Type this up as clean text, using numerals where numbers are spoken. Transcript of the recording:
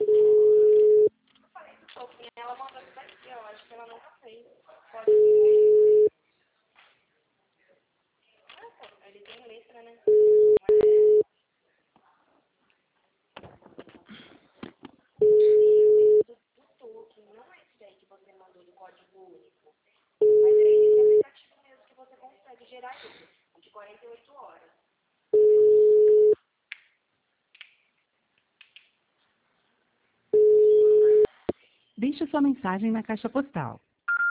Ela mandou isso daqui, eu acho que ela nunca fez. Pode ser. Ele tem letra, né? Do token, não é esse daí que você mandou do código único. Mas é esse aplicativo mesmo que você consegue gerar isso. De 48 horas. Deixe sua mensagem na caixa postal